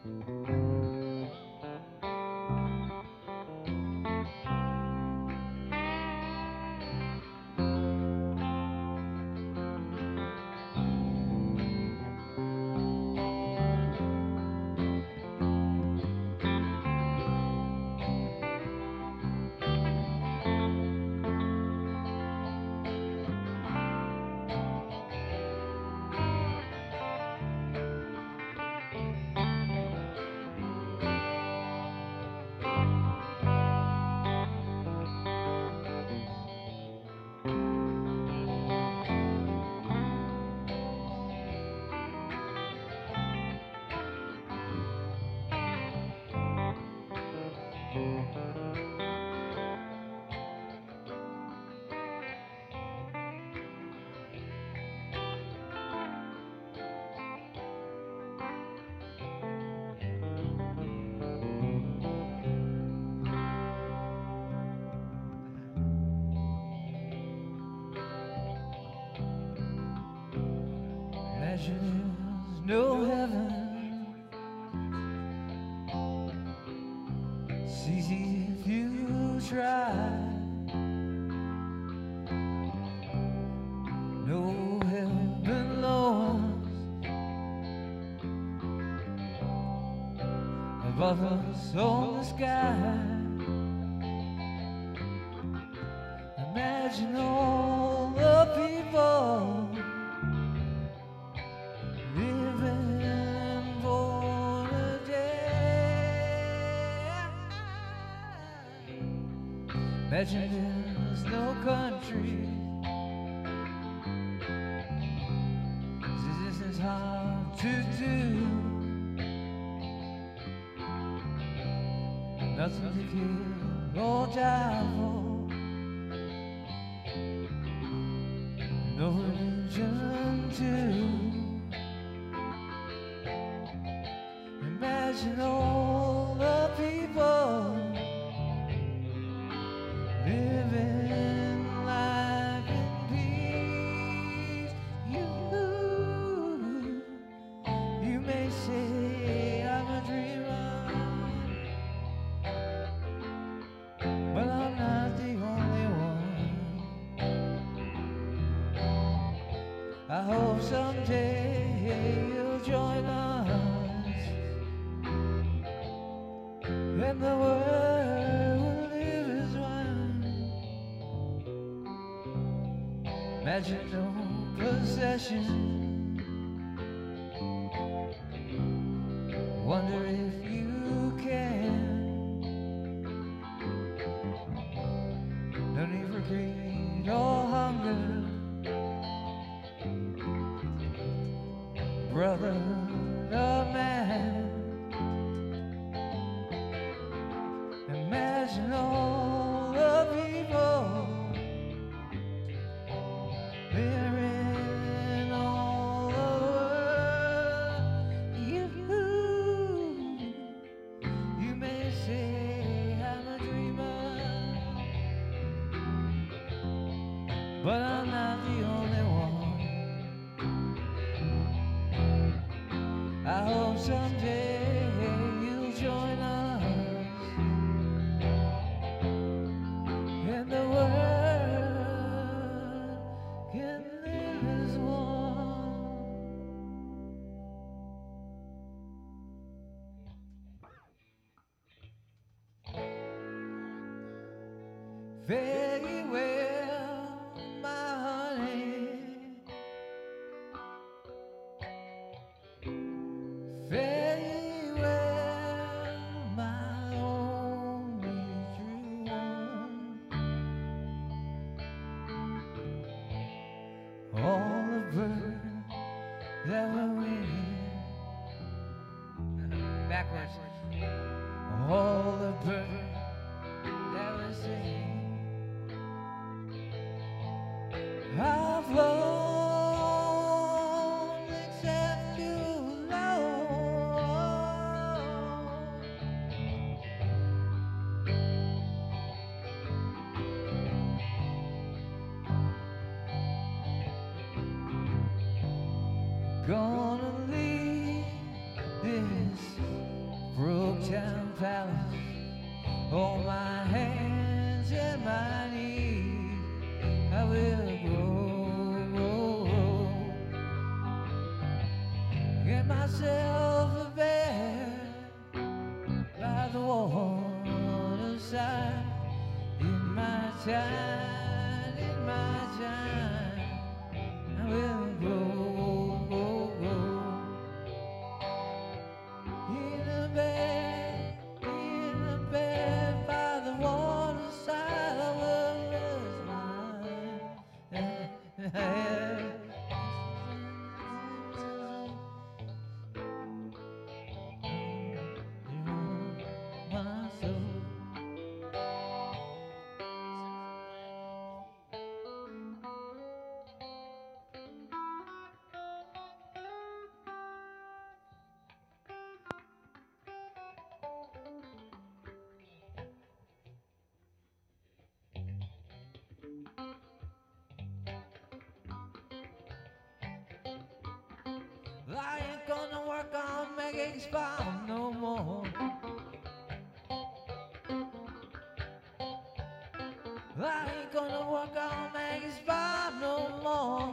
There's no heaven. It's easy if you try. No heaven lost above us on the sky. Imagine all the people living for a day. Imagine there's no country. This is hard to do. Nothing to kill or die for. No religion too. Imagine all the people living life in peace. You may say I'm a dreamer, but I'm not the only one. I hope someday you'll join us, and the world will live as one. Imagine no possession. Wonder if you can. No need for greed or hunger, brother of man. Imagine all the people there in all the world. You may say I'm a dreamer, but I'm not the only one. I hope someday you'll join us, and the world can live as one. Very well, my honey. Very well, my only true one. All the birds that were winning backwards. All the birds that were singing. I've flown except too low. Gonna leave this Oaktown Palace, on my hands and my knees, I will go. Get myself a bed by the waterside. In my time, I will go. In a bed by the waterside, I will rest my head. My soul. I ain't gonna work on Maggie's farm no more. I ain't gonna work on Maggie's farm no more.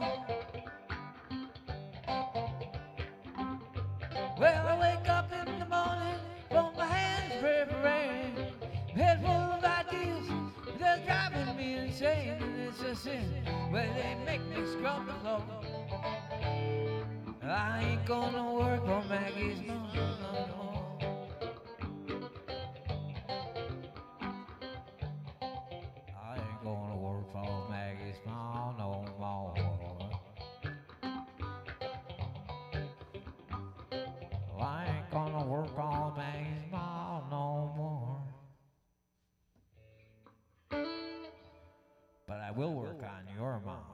Well, I wake up in the morning, hold my hands preparing, head full of ideas, they're driving me insane, and it's a sin where they make me scrub the floor. I ain't gonna work on Maggie's farm no more. I ain't gonna work for Maggie's farm no more. I ain't gonna work on Maggie's farm no more. But I will work on your mom.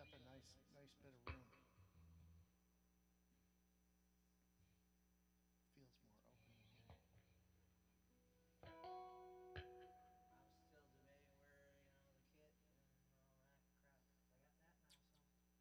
left a nice bit of room. Feels more open in here. I'm still debating where, the kit and all that crap. I got that now, so.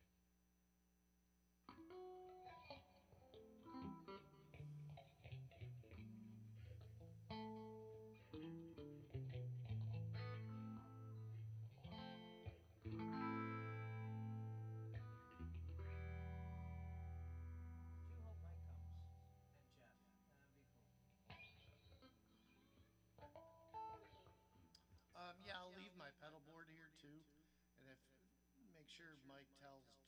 I do hope Mike comes. And Jeff. That'd be cool. Yeah, I'll leave my pedal board here too, and if make sure Mike tells